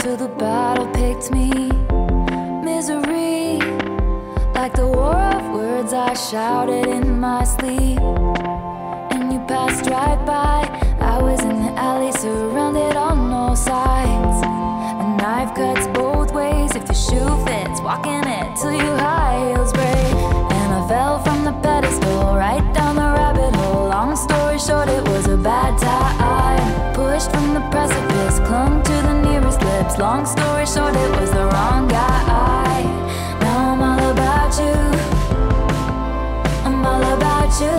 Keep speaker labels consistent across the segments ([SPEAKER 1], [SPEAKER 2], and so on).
[SPEAKER 1] till the battle picked me. Misery, like the war of words I shouted in my sleep. And you passed right by. I was in the alley, surrounded on all sides. A knife cuts both ways if the shoe fits, walking it till your high heels break. And I fell from the pedestal, right down the rabbit hole. Long story short, it was a bad time. Pushed from the precipice, clung to the nearest lips. Long story short, it was the wrong guy. Now I'm all about you, I'm all about you,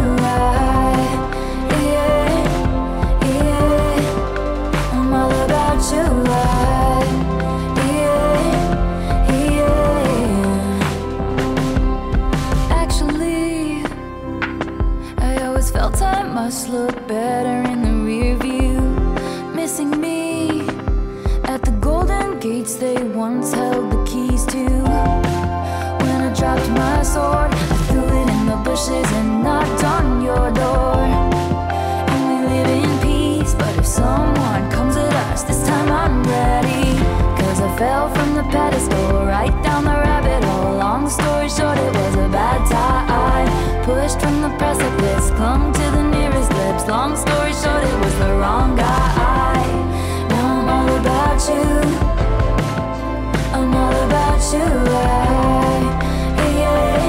[SPEAKER 1] yeah, yeah. I'm all about you, yeah, yeah. Actually, I always felt I must look better in the rear view. Missing me at the golden gates they once held the keys to. When I dropped my sword, I threw it in the bushes and knocked on your door. And we live in peace, but if someone comes at us, this time I'm ready. Cause I fell from the pedestal, right down the rabbit hole. Long story short, it was a bad time. Pushed from the precipice, clung to the nearest lips. Long story short, it was the wrong guy. Now I'm all about you, I'm all about you, yeah,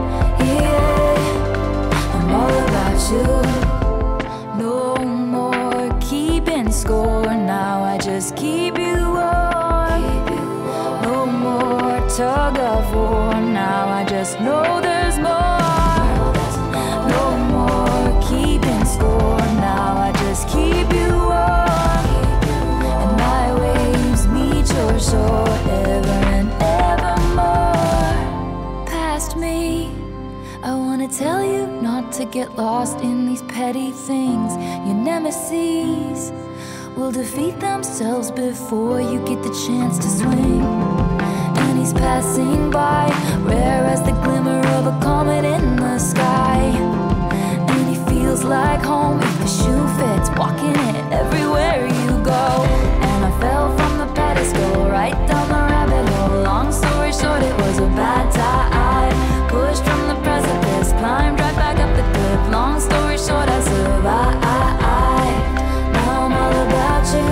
[SPEAKER 1] yeah. I'm all about you. No more keeping score, now I just keep you warm. No more tug of war, now I just know there's more. No more keeping score, now I just keep you warm. And my waves meet your shore, ever and evermore. Past me, I wanna tell you not to get lost in these petty things. Your nemesis will defeat themselves before you get the chance to swing. And he's passing by, rare as the glimmer of a comet in the sky. And he feels like home if the shoe fits, walking it everywhere you go. And I fell from the pedestal, right down the rabbit hole. Long story short, it was a bad time. Pushed from the precipice, climbed right back up the cliff. Long story short, I survived. Now I'm all about you,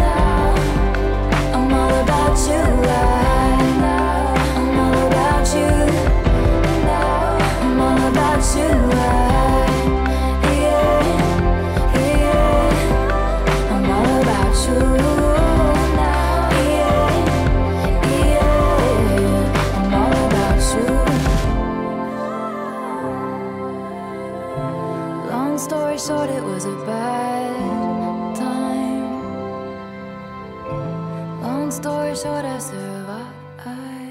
[SPEAKER 1] I'm all about you, I'm all about you, I'm all about you, yeah, yeah. I'm all about you, yeah, yeah. I'm all about you. Long story short, it was a bad time. Long story short, I survived.